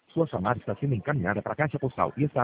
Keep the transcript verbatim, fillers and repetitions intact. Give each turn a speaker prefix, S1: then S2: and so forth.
S1: Sua chamada está sendo encaminhada para a caixa postal e está